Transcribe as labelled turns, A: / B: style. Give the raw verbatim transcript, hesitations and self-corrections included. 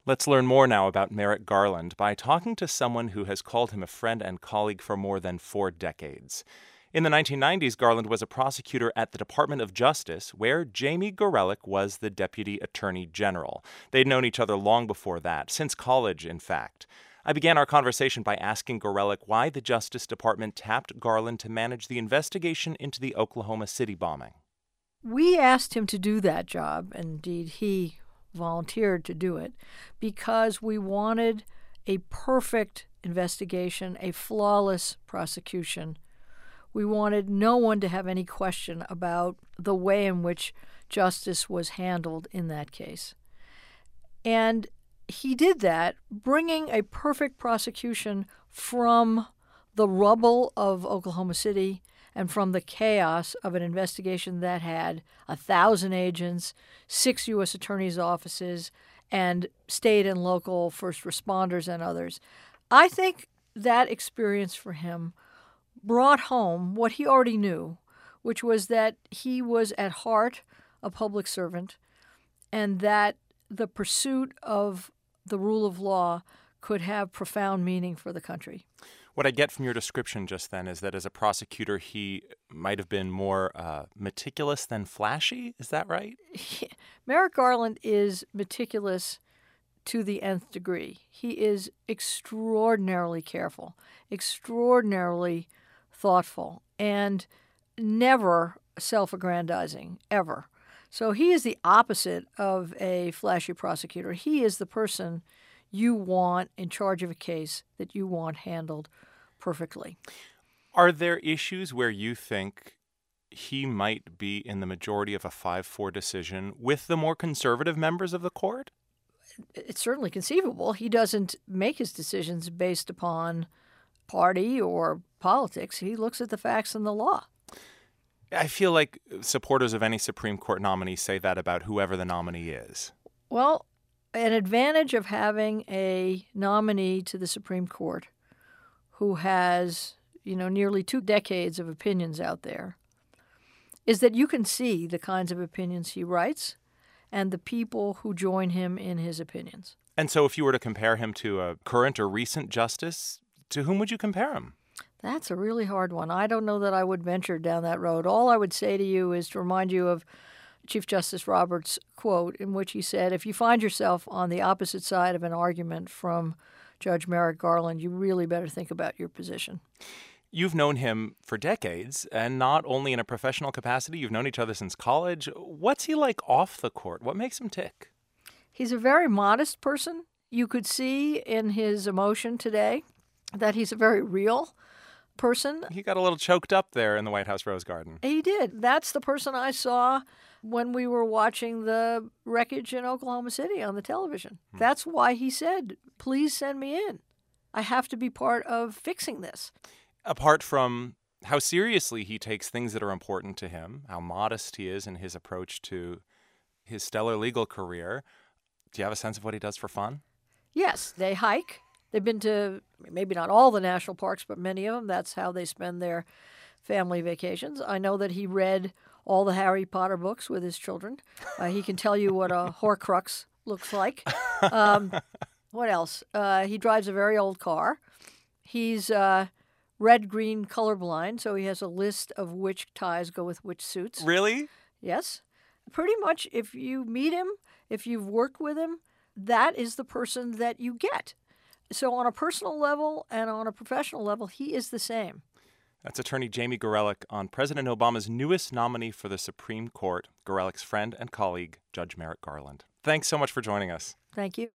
A: Let's learn more now about Merrick Garland by talking to someone who has called him a friend and colleague for more than four decades. In the nineteen nineties, Garland was a prosecutor at the Department of Justice, where Jamie Gorelick was the Deputy Attorney General. They'd known each other long before that, since college, in fact. I began our conversation by asking Gorelick why the Justice Department tapped Garland to manage the investigation into the Oklahoma City bombing.
B: We asked him to do that job, and indeed he volunteered to do it, because we wanted a perfect investigation, a flawless prosecution. We wanted no one to have any question about the way in which justice was handled in that case. And he did that, bringing a perfect prosecution from the rubble of Oklahoma City and from the chaos of an investigation that had a thousand agents, six U S attorneys' offices, and state and local first responders and others. I think that experience for him brought home what he already knew, which was that he was at heart a public servant and that the pursuit of the rule of law could have profound meaning for the country.
A: What I get from your description just then is that as a prosecutor, he might have been more uh, meticulous than flashy. Is that right?
B: Merrick Garland is meticulous to the nth degree. He is extraordinarily careful, extraordinarily thoughtful, and never self-aggrandizing, ever. So he is the opposite of a flashy prosecutor. He is the person you want in charge of a case that you want handled perfectly.
A: Are there issues where you think he might be in the majority of a five four decision with the more conservative members of the court?
B: It's certainly conceivable. He doesn't make his decisions based upon party or politics. He looks at the facts and the law.
A: I feel like supporters of any Supreme Court nominee say that about whoever the nominee is.
B: Well, an advantage of having a nominee to the Supreme Court who has, you know, nearly two decades of opinions out there is that you can see the kinds of opinions he writes and the people who join him in his opinions.
A: And so if you were to compare him to a current or recent justice, to whom would you compare him?
B: That's a really hard one. I don't know that I would venture down that road. All I would say to you is to remind you of Chief Justice Roberts' quote in which he said, if you find yourself on the opposite side of an argument from Judge Merrick Garland, you really better think about your position.
A: You've known him for decades, and not only in a professional capacity, you've known each other since college. What's he like off the court? What makes him tick?
B: He's a very modest person. You could see in his emotion today that he's a very real person.
A: He got a little choked up there in the White House Rose Garden.
B: He did. That's the person I saw when we were watching the wreckage in Oklahoma City on the television. Hmm. That's why he said, please send me in. I have to be part of fixing this.
A: Apart from how seriously he takes things that are important to him, how modest he is in his approach to his stellar legal career, do you have a sense of what he does for fun?
B: Yes, they hike. They've been to maybe not all the national parks, but many of them. That's how they spend their family vacations. I know that he read all the Harry Potter books with his children. Uh, he can tell you what a Horcrux looks like. Um, what else? Uh, he drives a very old car. He's uh, red-green colorblind, so he has a list of which ties go with which suits.
A: Really?
B: Yes. Pretty much, if you meet him, if you've worked with him, that is the person that you get. So on a personal level and on a professional level, he is the same.
A: That's attorney Jamie Gorelick on President Obama's newest nominee for the Supreme Court, Gorelick's friend and colleague, Judge Merrick Garland. Thanks so much for joining us.
B: Thank you.